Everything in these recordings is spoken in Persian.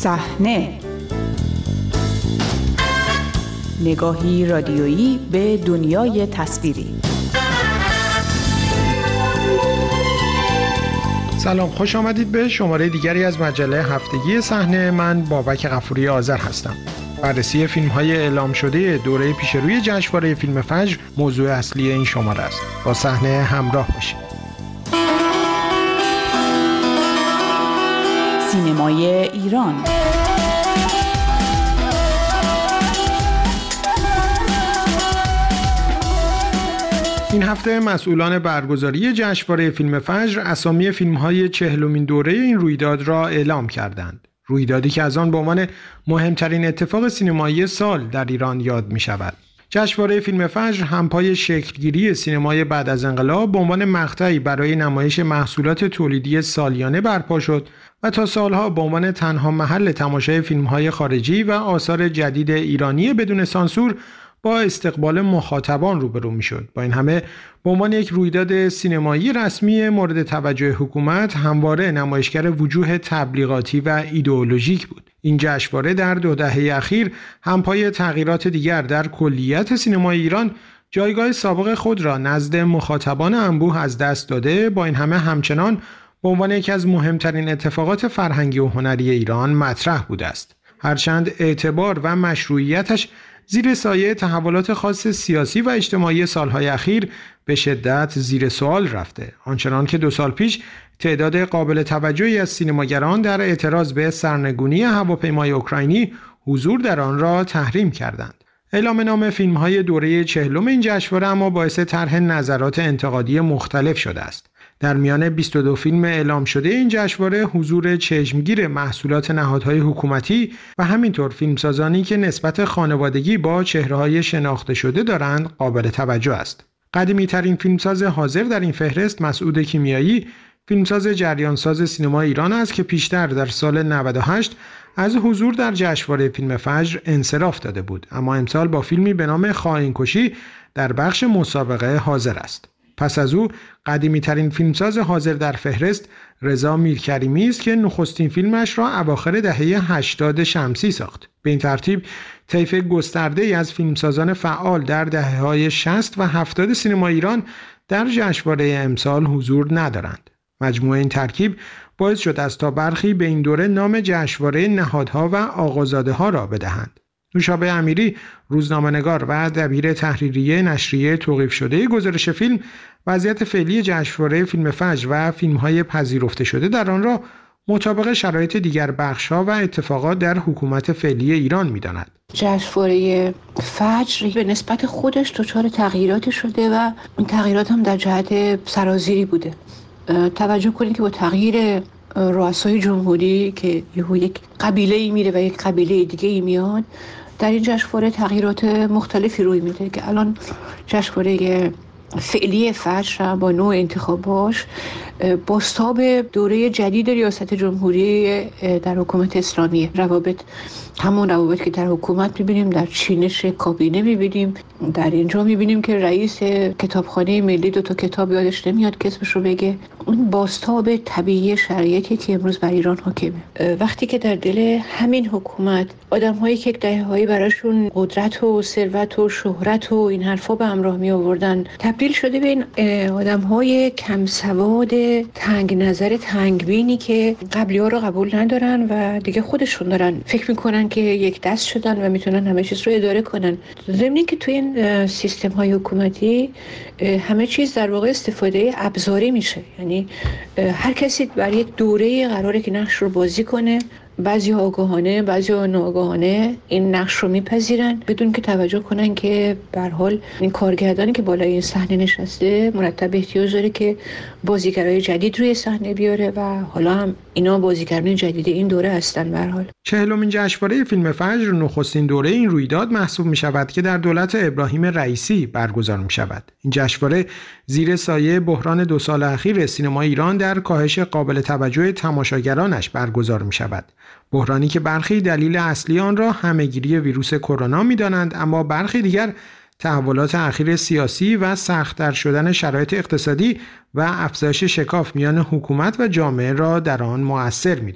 صحنه، نگاهی رادیویی به دنیای تصویری. سلام، خوش آمدید به شماره دیگری از مجله هفتگی صحنه. من بابک غفوری آذر هستم. بررسی فیلم‌های اعلام شده دوره پیشروی جشنواره فیلم فجر موضوع اصلی این شماره است. با صحنه همراه باشید. سینمای ایران. این هفته مسئولان برگزاری جشنواره فیلم فجر اسامی فیلم‌های 40مین دوره این رویداد را اعلام کردند. رویدادی که از آن به عنوان مهمترین اتفاق سینمایی سال در ایران یاد می‌شود. جشنواره فیلم فجر همپای شکلگیری سینمای بعد از انقلاب به عنوان مقطعی برای نمایش محصولات تولیدی سالیانه برپا شد و تا سالها به عنوان تنها محل تماشای فیلم‌های خارجی و آثار جدید ایرانی بدون سانسور با استقبال مخاطبان روبرو میشد. با این همه به عنوان یک رویداد سینمایی رسمی مورد توجه حکومت همواره نمایشگر وجوه تبلیغاتی و ایدئولوژیک بود. این جشنواره در 2 دهه اخیر همپای تغییرات دیگر در کلیت سینمای ایران جایگاه سابق خود را نزد مخاطبان انبوه از دست داده. با این همه همچنان به عنوان یکی از مهمترین اتفاقات فرهنگی و هنری ایران مطرح بوده است. هرچند اعتبار و مشروعیتش زیر سایه تحولات خاص سیاسی و اجتماعی سالهای اخیر به شدت زیر سوال رفته، آنچنان که 2 سال پیش تعداد قابل توجهی از سینماگران در اعتراض به سرنگونی هواپیمای اوکراینی حضور در آن را تحریم کردند. اعلام نام فیلم‌های دوره 40 این جشنواره اما باعث طرح نظرات انتقادی مختلف شده است. در میان 22 فیلم اعلام شده این جشنواره حضور چشمگیر محصولات نهادهای حکومتی و همینطور فیلمسازانی که نسبت خانوادگی با چهره‌های شناخته شده دارند قابل توجه است. قدیمی‌ترین فیلمساز حاضر در این فهرست مسعود کیمیایی، فیلمساز جریانساز سینما ایران است که پیشتر در سال 98 از حضور در جشنواره فیلم فجر انصراف داده بود، اما امسال با فیلمی به نام خائن‌کشی در بخش مسابقه حاضر است. پس از او قدیمی‌ترین فیلمساز حاضر در فهرست رضا میرکریمی است که نخستین فیلمش را اواخر دهه 80 شمسی ساخت. به این ترتیب طیف گسترده‌ای از فیلمسازان فعال در دهه‌های 60 و 70 سینما ایران در جشنواره امسال حضور ندارند. مجموع این ترکیب باعث شد از تا برخی به این دوره نام جشنواره نهادها و آقازاده‌ها را بدهند. نوشابه امیری، روزنامه‌نگار و دبیر تحریریه نشریه توقیف شده گزارش فیلم، وضعیت فعلی جشنواره فیلم فجر و فیلم‌های پذیرفته شده در آن را مطابق شرایط دیگر بخش‌ها و اتفاقات در حکومت فعلی ایران می‌داند. جشنواره فجر به نسبت خودش دچار تغییراتی شده و این تغییرات هم در جهت سرازیری بوده. توجه کنید که با تغییر رؤسای جمهوری که یک قبیله‌ای میره و یک قبیله دیگه‌ای میاد، در این جشنواره تغییرات مختلفی روی میده که الان جشنواره فعلی فجر با نوع انتخاباش بازتاب دوره جدید ریاست جمهوری در حکومت اسلامی، همون روابط که در حکومت میبینیم، در چینش کابینه میبینیم، در اینجا میبینیم که رئیس کتابخانه ملی 2 کتاب یادش نمیاد که اسمش رو بگه. اون بازتاب طبیعی شرایطی که امروز بر ایران حاکمه. وقتی که در دل همین حکومت آدم‌هایی که یک دهه‌هایی براشون قدرت و ثروت و شهرت و این حرفا به همراه می آوردن تبدیل شده به این آدم‌های کم سواد، تنگ نظر، تنگ بینی که قبلی‌ها رو قبول ندارن و دیگه خودشون دارن فکر میکنن که یک دست شدن و میتونن همه چیز رو اداره کنن. ضمن که توی این سیستم‌های حکومتی همه چیز در واقع استفاده ابزاری میشه، یعنی هر کسی برای یک دوره قراره که نقش رو بازی کنه، بعضی آگاهانه بعضی ناآگاهانه این نقش رو میپذیرن بدون که توجه کنن که به هر حال این کارگردانی که بالای این صحنه نشسته مرتب احتیاج داره که بازیگرای جدید روی صحنه بیاره و حالا هم اینا بازیگران جدید این دوره هستن. به هر حال 40مین جشنواره فیلم فجر نخستین دوره این رویداد محسوب می شود که در دولت ابراهیم رئیسی برگزار می شود. این جشنواره زیر سایه بحران 2 سال اخیر سینما ایران در کاهش قابل توجه تماشاگرانش برگزار می شود. بحرانی که برخی دلیل اصلی آن را همه‌گیری ویروس کرونا می‌دانند، اما برخی دیگر تحولات اخیر سیاسی و سخت‌تر شدن شرایط اقتصادی و افزایش شکاف میان حکومت و جامعه را در آن مؤثر می‌دانند.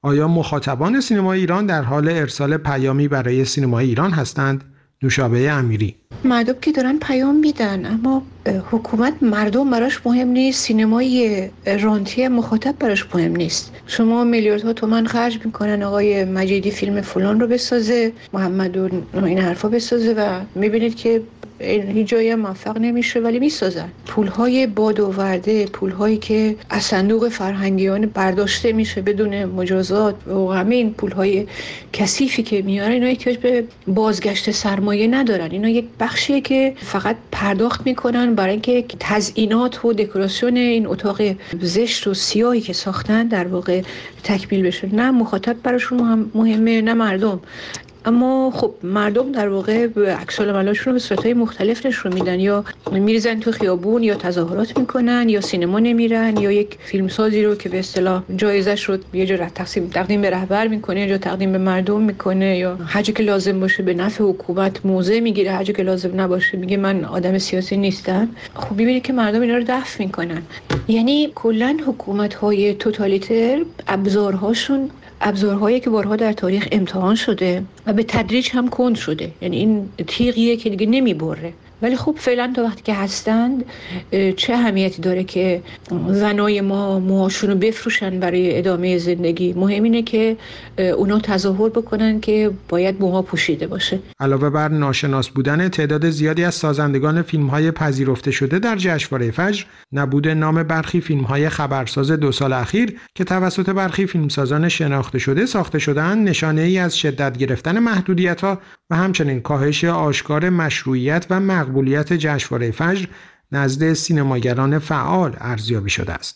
آیا مخاطبان سینمای ایران در حال ارسال پیامی برای سینمای ایران هستند؟ نوشابه امیری: مردم که دارن پیام میدن، اما حکومت مردم براش مهم نیست، سینمای رانتی مخاطب براش مهم نیست. شما میلیاردها تومان خرج میکنن آقای مجیدی فیلم فلان رو بسازه، محمد این حرفا بسازه و میبینید که هیچ جایی هم موفق نمیشه، ولی میسازن. پولهای بادآورده، پولهایی که از صندوق فرهنگیان برداشته میشه بدون مجازات و همین پولهای کثیفی که میارن، اینا احتیاج به بازگشت سرمایه ندارن. اینا یک بخشیه که فقط پرداخت میکنن برای اینکه تزیینات و دکوراسیون این اتاق زشت و سیاهی که ساختن در واقع تکمیل بشه. نه مخاطب براشون مهمه، نه مردم. اما خب مردم در واقع عکس‌العملاشون رو به صورت‌های مختلف نشون میدن، یا میریزن تو خیابون، یا تظاهرات میکنن، یا سینما نمیرن، یا یک فیلمسازی رو که به اصطلاح جایزش رو یه جا تقدیم به رهبر میکنه، یه جا تقدیم به مردم میکنه، یا هر جا که لازم باشه به نفع حکومت موضع میگیره، هر جا که لازم نباشه میگه من آدم سیاسی نیستم. خب میبینید که مردم اینا رو دفع میکنن. یعنی کلا حکومت‌های توتالیتر ابزارهایی که بارها در تاریخ امتحان شده و به تدریج هم کند شده. یعنی این تیغیه که دیگه نمیبره. ولی خب فعلا تا وقتی که هستند چه اهمیتی داره که زنای ما موهاشون رو بفروشن برای ادامه زندگی؟ مهم اینه که اونا تظاهر بکنن که باید موها پوشیده باشه. علاوه بر ناشناس بودن تعداد زیادی از سازندگان فیلم‌های پذیرفته شده در جشنواره فجر، نبود نام برخی فیلم‌های خبرساز 2 سال اخیر که توسط برخی فیلمسازان شناخته شده ساخته شده‌اند، نشانه‌ای از شدت گرفتن محدودیت‌ها و همچنین کاهش آشکار مشروعیت و مقبولیت جشنواره فجر نزد سینماگران فعال ارزیابی شده است.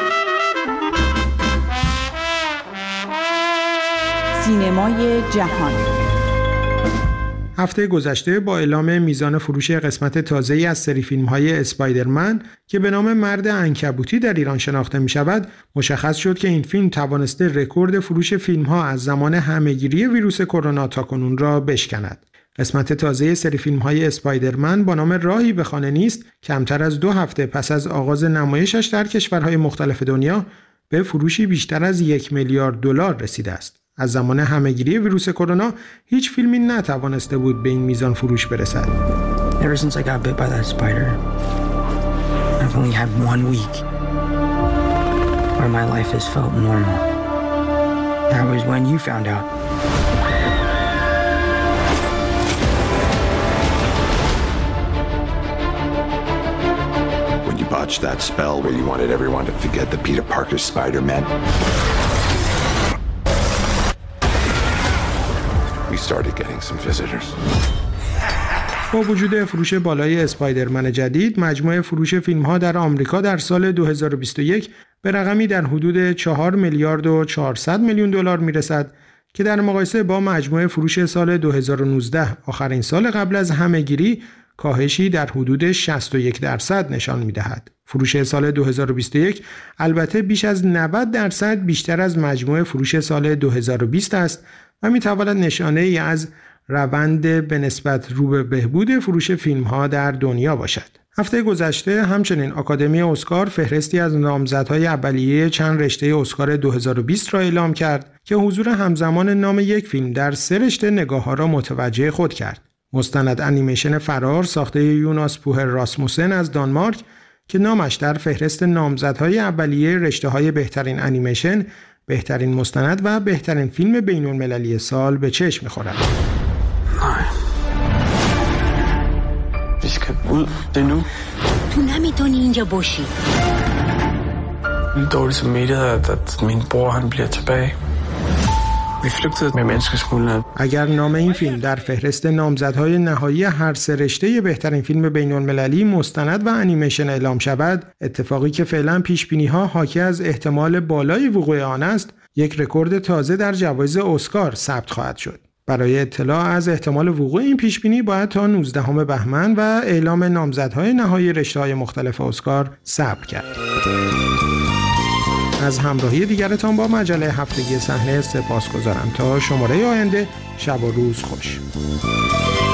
سینمای جهان. هفته گذشته با اعلام میزان فروش قسمت تازه‌ای از سری فیلم‌های اسپایدرمن که به نام مرد عنکبوتی در ایران شناخته می‌شود، مشخص شد که این فیلم توانسته رکورد فروش فیلم‌ها از زمان همه‌گیری ویروس کرونا تاکنون را بشکند. قسمت تازه سری فیلم‌های اسپایدرمن با نام راهی به خانه نیست، کمتر از 2 هفته پس از آغاز نمایشش در کشورهای مختلف دنیا به فروشی بیشتر از $1 میلیارد رسیده است. از زمان همه‌گیری ویروس کرونا هیچ فیلمی نتوانسته بود به این میزان فروش برسد. Ever since I got bit by that spider, I've only had 1 week where my life has felt normal. That was when you found out. When you botched that spell where you wanted everyone to forget the Peter Parker Spider-Man, we started getting some visitors. با وجود فروش بالای اسپایدرمن جدید، مجموع فروش فیلم‌ها در آمریکا در سال 2021 به رقمی در حدود $4 میلیارد و 400 میلیون میرسد که در مقایسه با مجموع فروش سال 2019 آخرین سال قبل از همه‌گیری کاهشی در حدود 61% نشان می‌دهد. فروش سال 2021 البته بیش از 90% بیشتر از مجموع فروش سال 2020 است و می‌تواند نشانه‌ای از روند به نسبت رو به بهبود فروش فیلم‌ها در دنیا باشد. هفته گذشته همچنین آکادمی اسکار فهرستی از نامزدهای اولیه چند رشته اسکار 2020 را اعلام کرد که حضور همزمان نام یک فیلم در 3 رشته نگاه‌ها را متوجه خود کرد. مستند انیمیشن فرار ساخته یوناس پوهر راسموسن از دانمارک که نامش در فهرست نامزدهای اولیه رشته‌های بهترین انیمیشن، بهترین مستند و بهترین فیلم بین‌المللی سال به چشم می‌خورد. Vi skal ud. Det er nu. Du نمیتونی اینجا باشی. Det er dårligt samvittighed, at min bror han bliver tilbage. Vi flygtede med menneskesmuglerne. اگر نام این فیلم در فهرست نامزدهای نهایی هر 3 رشته بهترین فیلم بین‌المللی، مستند و انیمیشن اعلام شود، اتفاقی که فعلا پیش‌بینی‌ها حاکی از احتمال بالای وقوع آن است، یک رکورد تازه در جوایز اسکار ثبت خواهد شد. برای اطلاع از احتمال وقوع این پیشبینی باید تا 19 بهمن و اعلام نامزدهای نهایی رشته‌های مختلف اسکار صبر کرد. از همراهی دیگرتان با مجله هفتگی صحنه سپاسگزارم. تا شماره آینده، شب و روز خوش.